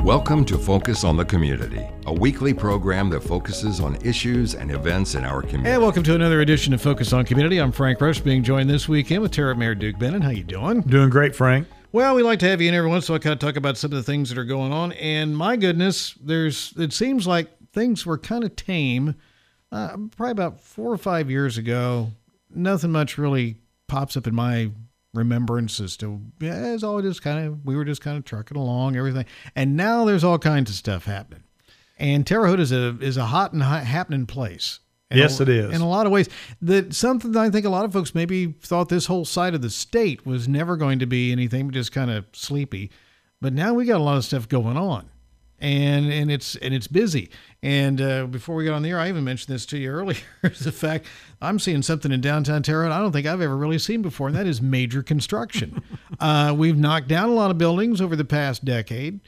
Welcome to Focus on the Community, a weekly program that focuses on issues and events in our community. And welcome to another edition of Focus on Community. I'm Frank Rush, being joined this weekend with Tara Mayor Duke Bennett. How you doing? Doing great, Frank. Well, we like to have you in every once in a while, kind of talk about some of the things that are going on. And my goodness, it seems like things were kind of tame. Probably about 4 or 5 years ago, nothing much really pops up in my remembrance as to, it's all just we were just kind of trucking along, everything. And now there's all kinds of stuff happening. And Terre Haute is a hot and happening place. Yes, it is. In a lot of ways. Something that I think a lot of folks maybe thought this whole side of the state was never going to be anything but just kind of sleepy. But now we got a lot of stuff going on. And it's busy. And before we got on the air, I even mentioned this to you earlier, is the fact I'm seeing something in downtown Terre Haute I don't think I've ever really seen before, and that is major construction. We've knocked down a lot of buildings over the past decade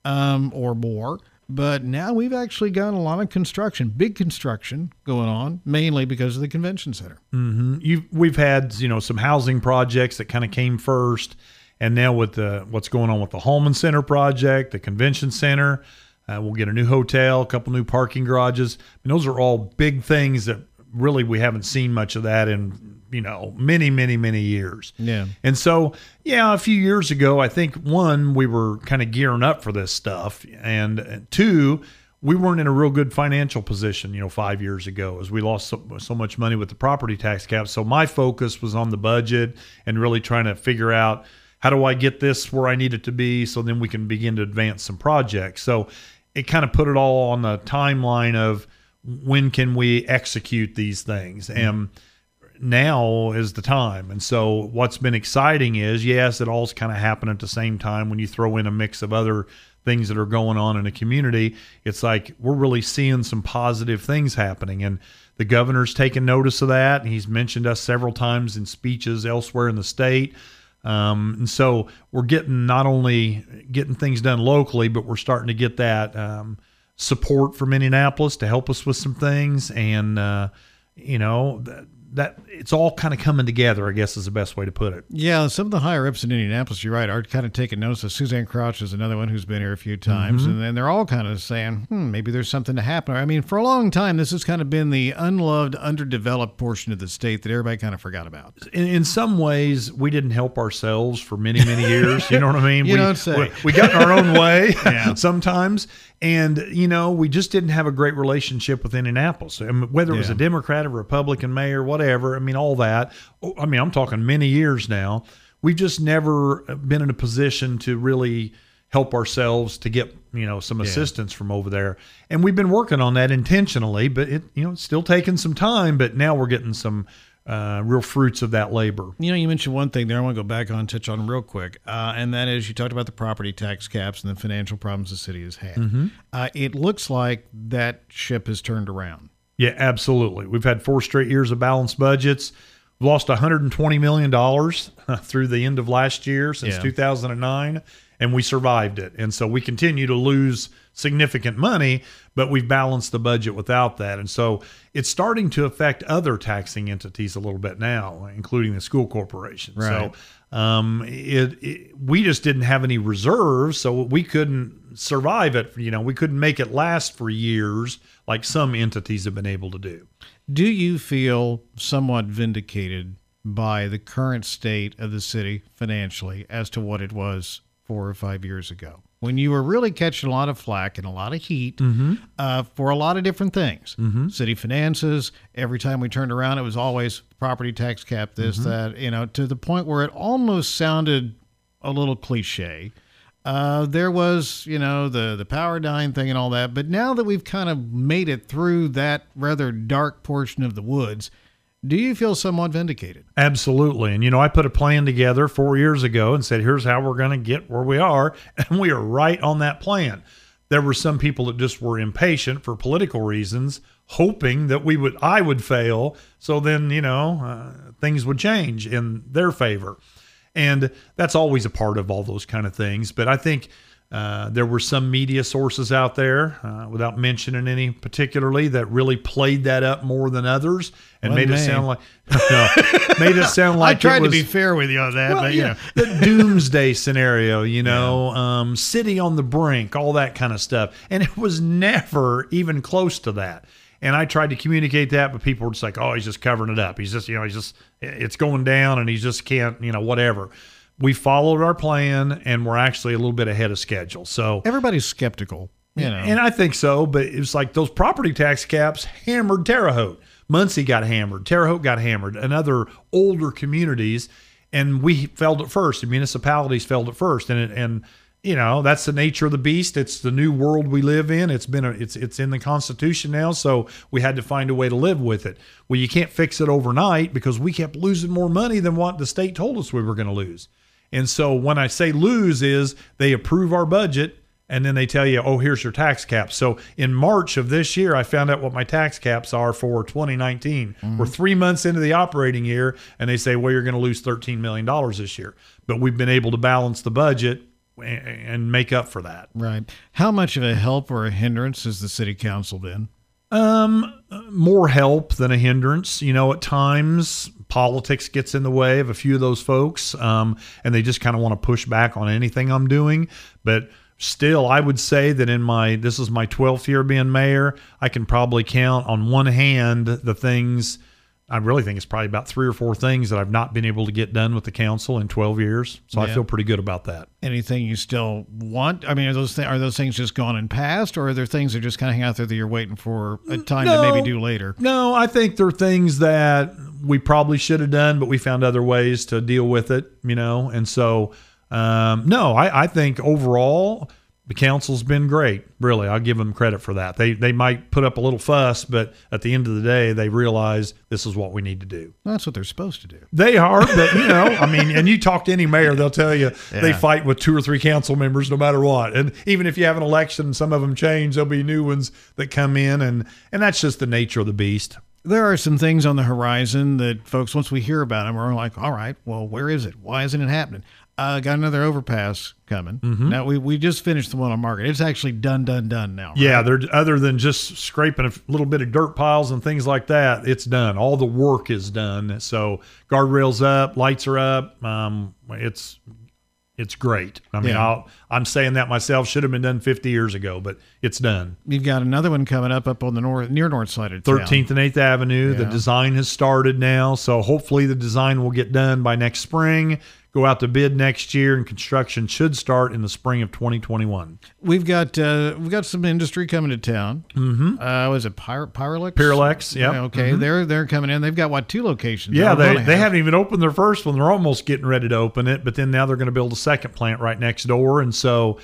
or more, but now we've actually got a lot of construction, big construction going on, mainly because of the convention center. Mm-hmm. We've had some housing projects that kind of came first. And now with what's going on with the Holman Center project, the convention center, we'll get a new hotel, a couple new parking garages. Those are all big things that really we haven't seen much of that in, many, many, many years. Yeah. And so, a few years ago, I think, one, we were kind of gearing up for this stuff. And two, we weren't in a real good financial position, 5 years ago, as we lost so much money with the property tax cap. So my focus was on the budget and really trying to figure out, how do I get this where I need it to be so then we can begin to advance some projects? So it kind of put it all on the timeline of when can we execute these things? And now is the time. And so what's been exciting is, yes, it all's kind of happened at the same time. When you throw in a mix of other things that are going on in a community, it's like we're really seeing some positive things happening. And the governor's taken notice of that. And he's mentioned us several times in speeches elsewhere in the state. And so we're not only getting things done locally, but we're starting to get that support from Indianapolis to help us with some things. And, that it's all kind of coming together, I guess is the best way to put it. Yeah, some of the higher ups in Indianapolis, you're right, are kind of taking notice of. Suzanne Crouch is another one who's been here a few times, and then they're all kind of saying, maybe there's something to happen. I mean, for a long time, this has kind of been the unloved, underdeveloped portion of the state that everybody kind of forgot about. In some ways, we didn't help ourselves for many, many years. You know what I mean? We got in our own way sometimes. And, we just didn't have a great relationship with Indianapolis. I mean, whether it was a Democrat or Republican mayor, whatever, all that. I'm talking many years now. We've just never been in a position to really help ourselves to get, some assistance from over there. And we've been working on that intentionally, but it's still taking some time, but now we're getting some real fruits of that labor. You mentioned one thing there I want to go back on and touch on real quick, and that is you talked about the property tax caps and the financial problems the city has had. It looks like that ship has turned around. Yeah, absolutely. We've had 4 straight years of balanced budgets. We've lost $120 million through the end of last year since 2009, and we survived it. And so we continue to lose significant money, but we've balanced the budget without that. And so it's starting to affect other taxing entities a little bit now, including the school corporation. Right. So we just didn't have any reserves, so we couldn't survive it. We couldn't make it last for years like some entities have been able to do. Do you feel somewhat vindicated by the current state of the city financially as to what it was 4 or 5 years ago, when you were really catching a lot of flack and a lot of heat for a lot of different things? City finances, every time we turned around, it was always property tax cap, this, that, to the point where it almost sounded a little cliche. There was, the power dime thing and all that. But now that we've kind of made it through that rather dark portion of the woods, do you feel somewhat vindicated? Absolutely. And, I put a plan together 4 years ago and said, here's how we're going to get where we are. And we are right on that plan. There were some people that just were impatient for political reasons, hoping that I would fail. So then, things would change in their favor. And that's always a part of all those kind of things. But I think There were some media sources out there, without mentioning any particularly, that really played that up more than others and made it sound like made it sound like I tried it was, to be fair with you on that, but the doomsday scenario, city on the brink, all that kind of stuff, and it was never even close to that. And I tried to communicate that, but people were just like, "Oh, he's just covering it up. He's just, it's going down, and he just can't, whatever." We followed our plan, and we're actually a little bit ahead of schedule. So everybody's skeptical, and I think so. But it's like those property tax caps hammered Terre Haute. Muncie got hammered. Terre Haute got hammered, and other older communities. And we failed at first. The municipalities failed at first, and that's the nature of the beast. It's the new world we live in. It's in the Constitution now, so we had to find a way to live with it. Well, you can't fix it overnight because we kept losing more money than what the state told us we were going to lose. And so when I say lose is they approve our budget and then they tell you, oh, here's your tax cap. So in March of this year, I found out what my tax caps are for 2019. Mm-hmm. We're 3 months into the operating year, and they say, well, you're going to lose $13 million this year. But we've been able to balance the budget and make up for that. Right. How much of a help or a hindrance has the city council been? More help than a hindrance. At times politics gets in the way of a few of those folks, and they just kind of want to push back on anything I'm doing. But still, I would say that this is my 12th year being mayor, I can probably count on one hand the things. I really think it's probably about 3 or 4 things that I've not been able to get done with the council in 12 years. So I feel pretty good about that. Anything you still want? I mean, are those things just gone and passed, or are there things that just kind of hang out there that you're waiting for a time to maybe do later? No, I think there are things that we probably should have done, but we found other ways to deal with it, And so, I think overall the council's been great. Really, I'll give them credit for that. They might put up a little fuss, but at the end of the day, they realize this is what we need to do. That's what they're supposed to do. They are, but and you talk to any mayor, they'll tell you they fight with 2 or 3 council members no matter what. And even if you have an election, some of them change. There'll be new ones that come in, and that's just the nature of the beast. There are some things on the horizon that folks, once we hear about them, are like, all right, well, where is it? Why isn't it happening? Got another overpass coming. Mm-hmm. Now, we just finished the one on Market. It's actually done now. Right? Yeah, they're other than just scraping a little bit of dirt piles and things like that, it's done. All the work is done. So guardrails up, lights are up. It's great. I mean, I'm saying that myself. Should have been done 50 years ago, but it's done. You've got another one coming up on the north side of town. 13th and 8th Avenue. Yeah. The design has started now, so hopefully the design will get done by next spring. Go out to bid next year, and construction should start in the spring of 2021. We've got some industry coming to town. Mm-hmm. Was it Pyralex? Pyralex, yeah. Okay, mm-hmm. They're coming in. They've got 2 locations? Yeah, they haven't even opened their first one. They're almost getting ready to open it, but then now they're going to build a second plant right next door, and so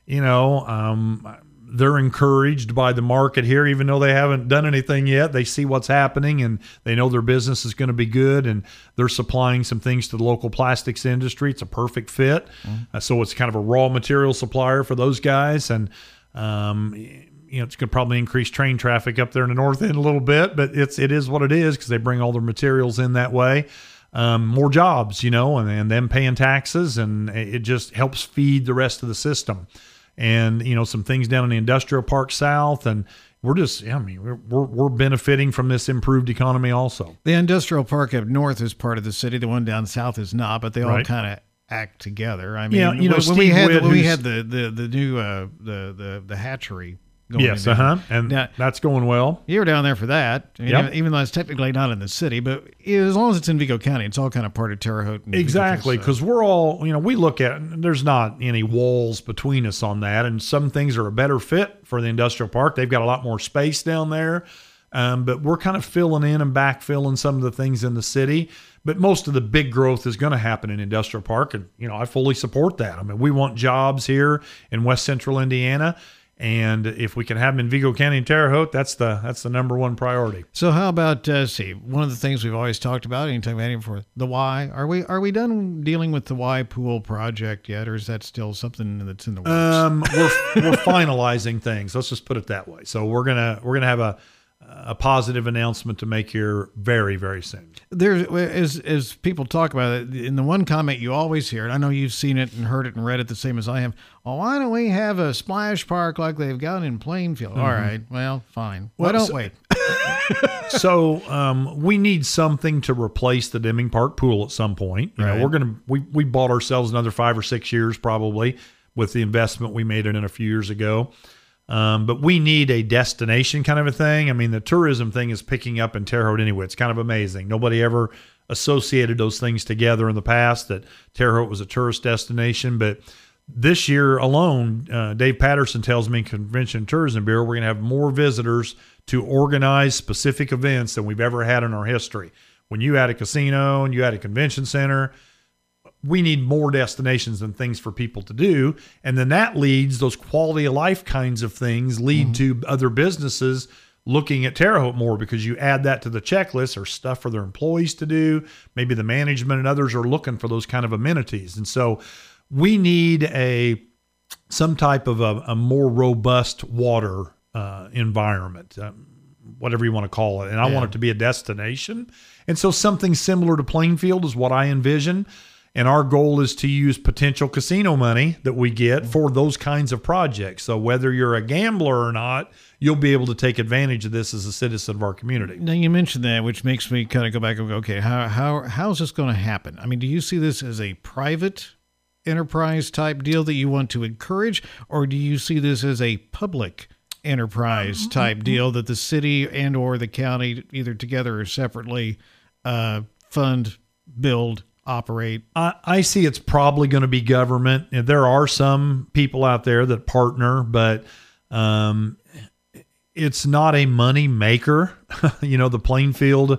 they're encouraged by the market here, even though they haven't done anything yet. They see what's happening, and they know their business is going to be good, and they're supplying some things to the local plastics industry. It's a perfect fit. Mm-hmm. So it's kind of a raw material supplier for those guys, and it's going to probably increase train traffic up there in the north end a little bit, but it is what it is because they bring all their materials in that way. More jobs, and them paying taxes, and it just helps feed the rest of the system. And some things down in the industrial park south, and we're benefiting from this improved economy also. The industrial park up north is part of the city. The one down south is not, but they all kind of act together. I mean, when we had the new the hatchery. Yes, and now, that's going well. You were down there for that, even though it's technically not in the city, but as long as it's in Vigo County, it's all kind of part of Terre Haute. Exactly, because we're all, we look at, there's not any walls between us on that, and some things are a better fit for the industrial park. They've got a lot more space down there, but we're kind of filling in and backfilling some of the things in the city. But most of the big growth is going to happen in industrial park, and I fully support that. I mean, we want jobs here in West Central Indiana. And if we can have them in Vigo County and Terre Haute, that's the number one priority. So how about one of the things we've always talked about anytime we've had for the Y? Are we done dealing with the Y pool project yet, or is that still something that's in the works? We're finalizing things. Let's just put it that way. So we're gonna have a positive announcement to make here very, very soon. There's, as people talk about it, in the one comment you always hear, and I know you've seen it and heard it and read it the same as I have, well, why don't we have a splash park like they've got in Plainfield? All right, well, fine. Why don't we? So we need something to replace the Deming Park pool at some point. You know, we bought ourselves another 5 or 6 years probably with the investment we made in it a few years ago. But we need a destination kind of a thing. I mean, the tourism thing is picking up in Terre Haute anyway. It's kind of amazing. Nobody ever associated those things together in the past, that Terre Haute was a tourist destination. But this year alone, Dave Patterson tells me, Convention and Tourism Bureau, we're going to have more visitors to organize specific events than we've ever had in our history. When you add a casino and you add a convention center, we need more destinations and things for people to do. And then that leads, those quality of life kinds of things lead to other businesses looking at Terre Haute more, because you add that to the checklist or stuff for their employees to do. Maybe the management and others are looking for those kind of amenities. And so we need some type of a more robust water environment, whatever you want to call it. And I want it to be a destination. And so something similar to Plainfield is what I envision. And our goal is to use potential casino money that we get for those kinds of projects. So whether you're a gambler or not, you'll be able to take advantage of this as a citizen of our community. Now, you mentioned that, which makes me kind of go back and go, okay, how is this going to happen? I mean, do you see this as a private enterprise type deal that you want to encourage, or do you see this as a public enterprise type deal that the city and or the county, either together or separately, fund, build, operate? I see it's probably going to be government. There are some people out there that partner, but it's not a money maker. You know, the Plainfield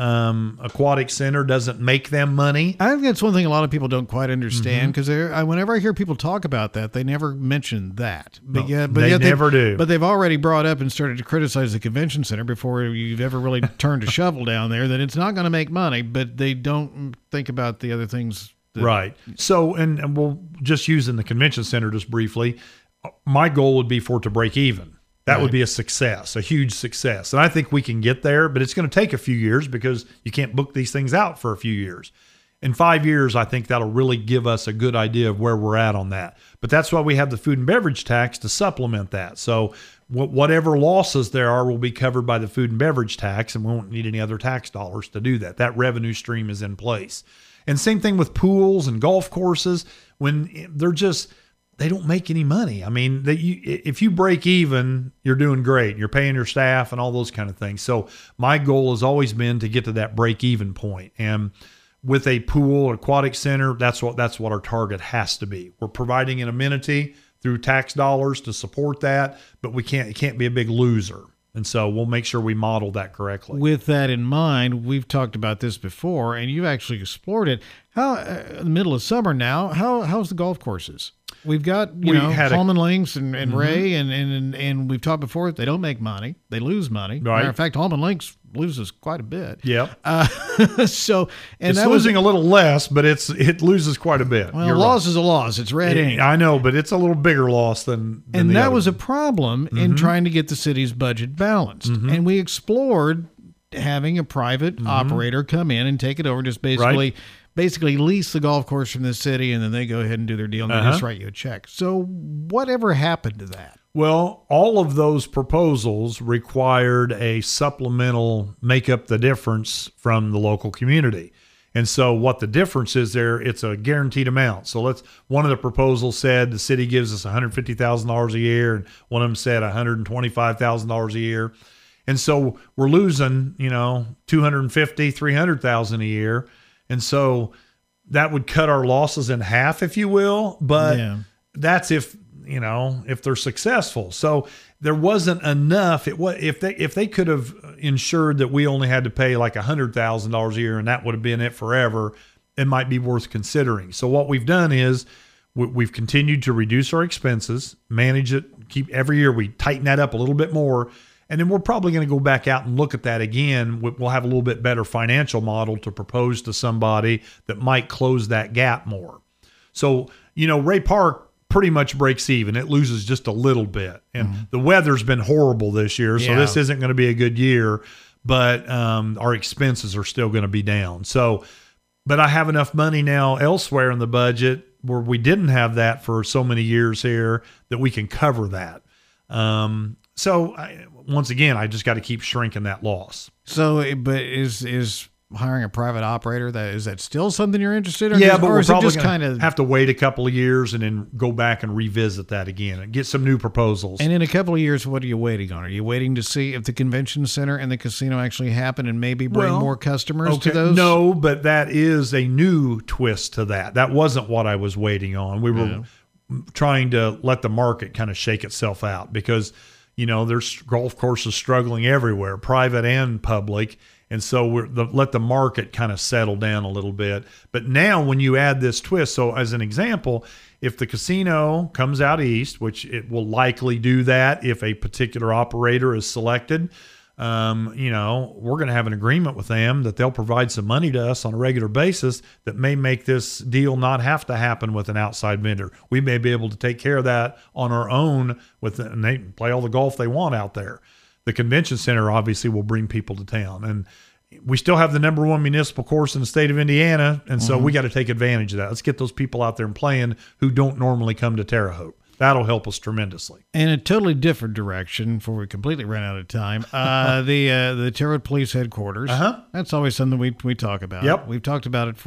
Aquatic Center doesn't make them money. I think that's one thing a lot of people don't quite understand, because whenever I hear people talk about that, they never mention that. But they never do. But they've already brought up and started to criticize the convention center before you've ever really turned a shovel down there, that it's not going to make money, but they don't think about the other things. Right. So, and we'll just using the convention center just briefly, my goal would be for it to break even. That would be a success, a huge success. And I think we can get there, but it's going to take a few years because you can't book these things out for a few years. In 5 years, I think that'll really give us a good idea of where we're at on that. But that's why we have the food and beverage tax to supplement that. So whatever losses there are will be covered by the food and beverage tax, and we won't need any other tax dollars to do that. That revenue stream is in place. And same thing with pools and golf courses. When they don't make any money. I mean, if you break even, you're doing great. You're paying your staff and all those kind of things. So my goal has always been to get to that break even point. And with a pool or aquatic center, that's what our target has to be. We're providing an amenity through tax dollars to support that, but it can't be a big loser. And so we'll make sure we model that correctly. With that in mind, we've talked about this before, and you've actually explored it. How in the middle of summer now, how's the golf courses? We've got, Holman Links and Ray, and we've talked before, they don't make money. They lose money. Right. Matter of fact, Holman Links loses quite a bit. Yep. So, and it's that losing a little less, but it loses quite a bit. Well, loss is a loss. It's red ink. I know, but it's a little bigger loss than and the that other was one. a problem in trying to get the city's budget balanced. And we explored having a private operator come in and take it over, just basically lease the golf course from the city, and then they go ahead and do their deal, and they just write you a check. So whatever happened to that? Well, all of those proposals required a supplemental make up the difference from the local community. And so what the difference is there, it's a guaranteed amount. So one of the proposals said the city gives us $150,000 a year, and one of them said $125,000 a year. And so we're losing, $250,000, $300,000 a year. And so that would cut our losses in half, if you will. But that's if they're successful. So there wasn't enough. If they could have ensured that we only had to pay like $100,000 a year and that would have been it forever, it might be worth considering. So what we've done is we've continued to reduce our expenses, manage it, keep every year we tighten that up a little bit more. And then we're probably going to go back out and look at that again. We'll have a little bit better financial model to propose to somebody that might close that gap more. So, Ray Park pretty much breaks even. It loses just a little bit. And the weather's been horrible this year, so this isn't going to be a good year, but our expenses are still going to be down. So, but I have enough money now elsewhere in the budget where we didn't have that for so many years here that we can cover that. Once again, I just got to keep shrinking that loss. So, but is hiring a private operator, is that still something you're interested in? Yeah, but we're probably just going kind to of have to wait a couple of years and then go back and revisit that again and get some new proposals. And in a couple of years, what are you waiting on? Are you waiting to see if the convention center and the casino actually happen and maybe bring more customers to those? No, but that is a new twist to that. That wasn't what I was waiting on. We were trying to let the market kind of shake itself out because, there's golf courses struggling everywhere, private and public. And so let the market kind of settle down a little bit. But now when you add this twist, so as an example, if the casino comes out east, which it will likely do that if a particular operator is selected, we're going to have an agreement with them that they'll provide some money to us on a regular basis that may make this deal not have to happen with an outside vendor. We may be able to take care of that on our own and they can play all the golf they want out there. The convention center obviously will bring people to town, and we still have the number one municipal course in the state of Indiana. And so we got to take advantage of that. Let's get those people out there and playing who don't normally come to Terre Haute. That'll help us tremendously. In a totally different direction, before we completely run out of time, the Terre Haute Police Headquarters. That's always something we talk about. Yep. We've talked about it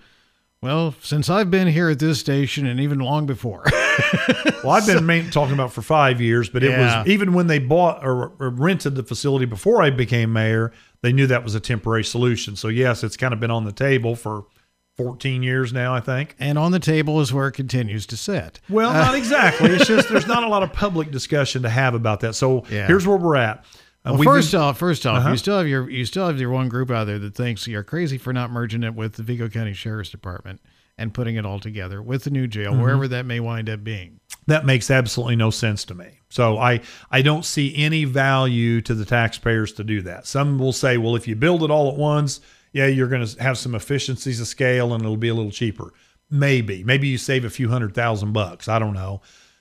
since I've been here at this station and even long before. Well, I've been talking about for 5 years, but it was even when they bought or rented the facility before I became mayor, they knew that was a temporary solution. So yes, it's kind of been on the table for 14 years now, I think. And on the table is where it continues to sit. Well, not exactly. It's just there's not a lot of public discussion to have about that. So here's where we're at. First off, you still have your one group out there that thinks you're crazy for not merging it with the Vigo County Sheriff's Department and putting it all together with the new jail, wherever that may wind up being. That makes absolutely no sense to me. So I don't see any value to the taxpayers to do that. Some will say, well, if you build it all at once, you're going to have some efficiencies of scale and it'll be a little cheaper. Maybe you save a few $100,000. I don't know.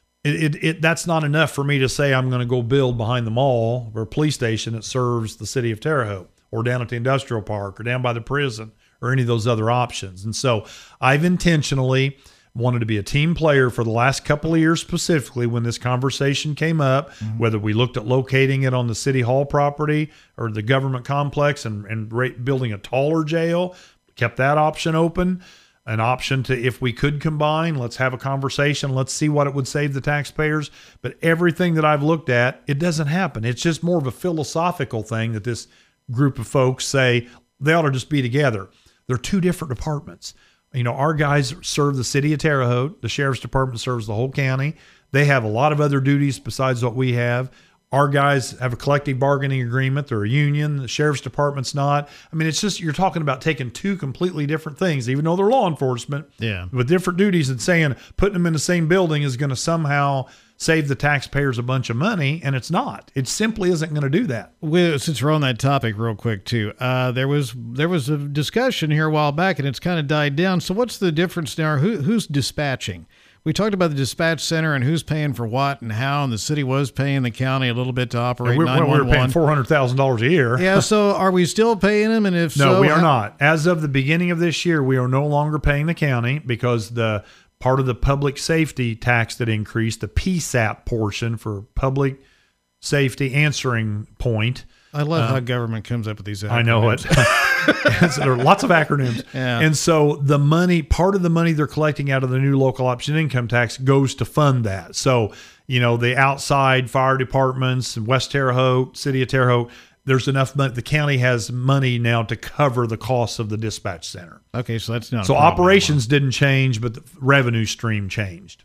That's not enough for me to say I'm going to go build behind the mall or a police station that serves the city of Terre Haute or down at the industrial park or down by the prison or any of those other options. And so I've intentionally wanted to be a team player for the last couple of years, specifically when this conversation came up, whether we looked at locating it on the city hall property or the government complex and building a taller jail, kept that option open. An option to, if we could combine, let's have a conversation. Let's see what it would save the taxpayers. But everything that I've looked at, it doesn't happen. It's just more of a philosophical thing that this group of folks say they ought to just be together. They're two different departments. Our guys serve the city of Terre Haute. The sheriff's department serves the whole county. They have a lot of other duties besides what we have. Our guys have a collective bargaining agreement. They're a union. The sheriff's department's not. I mean, it's just, you're talking about taking two completely different things, even though they're law enforcement, with different duties, and saying putting them in the same building is going to somehow save the taxpayers a bunch of money, and it's not. It simply isn't going to do that. Well, since we're on that topic real quick too, there was a discussion here a while back, and it's kind of died down. So what's the difference now? Who's dispatching? We talked about the dispatch center and who's paying for what and how, and the city was paying the county a little bit to operate 911. We were paying $400,000 a year. Yeah, so are we still paying them? And if no, we are not. As of the beginning of this year, we are no longer paying the county because the part of the public safety tax that increased, the PSAP portion for public safety answering point. I love how government comes up with these acronyms. I know it. There are lots of acronyms. Yeah. And so part of the money they're collecting out of the new local option income tax goes to fund that. So, the outside fire departments in West Terre Haute, city of Terre Haute, there's enough money. The county has money now to cover the costs of the dispatch center. Okay, so that's not so operations didn't change, but the revenue stream changed.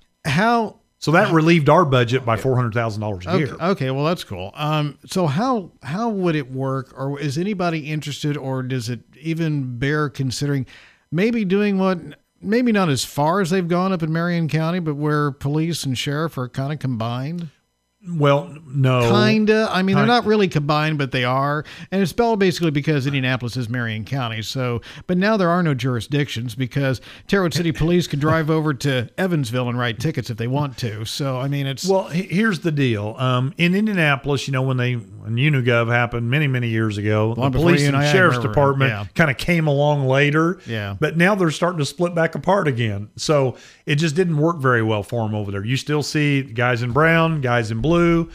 So that relieved our budget by $400,000 a year. Okay, well, that's cool. So how would it work, or is anybody interested, or does it even bear considering maybe doing what, maybe not as far as they've gone up in Marion County, but where police and sheriff are kind of combined? Well, no. Kinda. I mean, they're not really combined, but they are. And it's spelled basically because Indianapolis is Marion County. So, but now there are no jurisdictions because Terre Haute City Police could drive over to Evansville and write tickets if they want to. So, I mean, it's... Well, here's the deal. In Indianapolis, when UniGov happened many years ago, the police and sheriff's department kind of came along later. Yeah. But now they're starting to split back apart again. So it just didn't work very well for them over there. You still see guys in brown, guys in blue,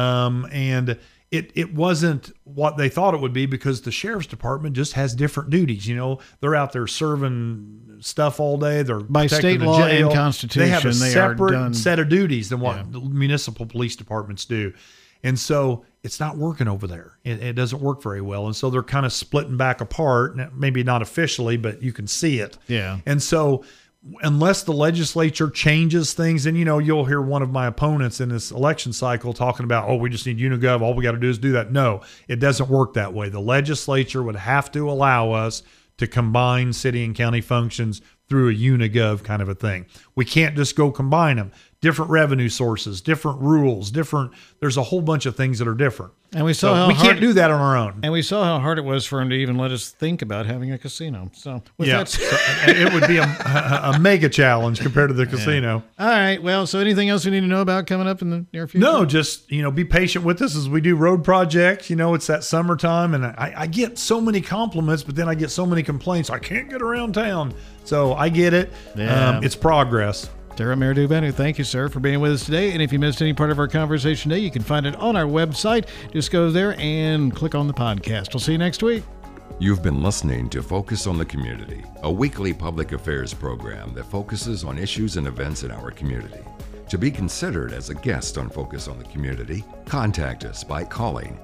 and it wasn't what they thought it would be because the sheriff's department just has different duties. They're out there serving stuff all day. They're by state the law jail. and constitution. They have a separate done, set of duties than what the municipal police departments do. And so it's not working over there. It doesn't work very well. And so they're kind of splitting back apart, maybe not officially, but you can see it. Yeah. And so unless the legislature changes things, and you'll hear one of my opponents in this election cycle talking about, we just need UniGov. All we got to do is do that. No, it doesn't work that way. The legislature would have to allow us to combine city and county functions through a UniGov kind of a thing. We can't just go combine them. Different revenue sources, different rules, there's a whole bunch of things that are different. And we saw we can't do that on our own. And we saw how hard it was for him to even let us think about having a casino. So with that, so it would be a mega challenge compared to the casino. All right. Well, so anything else we need to know about coming up in the near future? No, just be patient with us as we do road projects. It's that summertime, and I get so many compliments, but then I get so many complaints. I can't get around town. So I get it. Yeah. It's progress. Tara Maridou-Benu, thank you, sir, for being with us today. And if you missed any part of our conversation today, you can find it on our website. Just go there and click on the podcast. We'll see you next week. You've been listening to Focus on the Community, a weekly public affairs program that focuses on issues and events in our community. To be considered as a guest on Focus on the Community, contact us by calling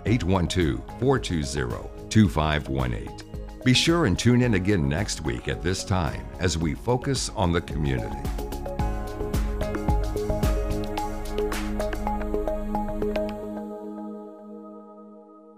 812-420-2518. Be sure and tune in again next week at this time as we focus on the community.